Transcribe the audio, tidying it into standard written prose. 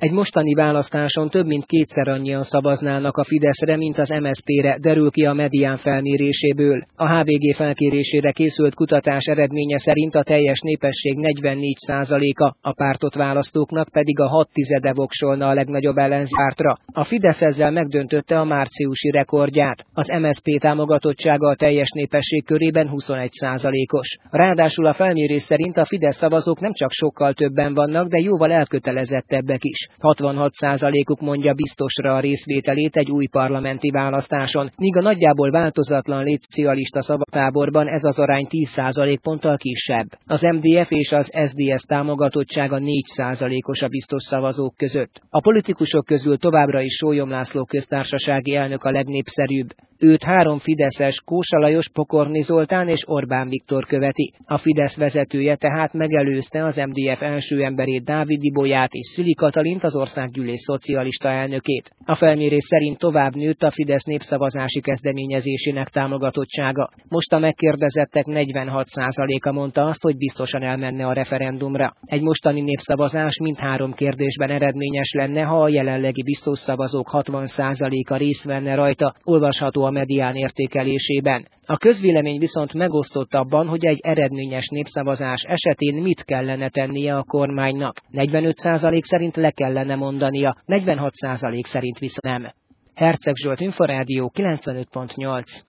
Egy mostani választáson több mint kétszer annyian szavaznának a Fideszre, mint az MSZP-re, derül ki a Medián felméréséből. A HVG felkérésére készült kutatás eredménye szerint a teljes népesség 44%-a, a pártot választóknak pedig a 6/10 voksolna a legnagyobb ellenzártra. A Fidesz ezzel megdöntötte a márciusi rekordját. Az MSZP támogatottsága a teljes népesség körében 21%-os. Ráadásul a felmérés szerint a Fidesz szavazók nem csak sokkal többen vannak, de jóval elkötelezettebbek is. 66%-uk mondja biztosra a részvételét egy új parlamenti választáson, míg a nagyjából változatlan létszocialista szavatáborban ez az arány 10% ponttal kisebb. Az MDF és az SZDSZ támogatottsága 4%-os a biztos szavazók között. A politikusok közül továbbra is Sólyom László köztársasági elnök a legnépszerűbb. Őt 3 fideszes, Kósa Lajos, Pokorni Zoltán és Orbán Viktor követi. A Fidesz vezetője tehát megelőzte az MDF első emberét, Dávid Ibolyát és Szüli Katalint, az országgyűlés szocialista elnökét. A felmérés szerint tovább nőtt a Fidesz népszavazási kezdeményezésének támogatottsága. Most a megkérdezettek 46%-a mondta azt, hogy biztosan elmenne a referendumra. Egy mostani népszavazás mindhárom kérdésben eredményes lenne, ha a jelenlegi biztos szavazók 60%-a részt venne rajta, olvasható a Medián értékelésében. A közvélemény viszont megosztott abban, hogy egy eredményes népszavazás esetén mit kellene tennie a kormánynak. 45% szerint le kellene mondania, 46% szerint viszont nem. Herceg Zsolt, Inforádió 95.8.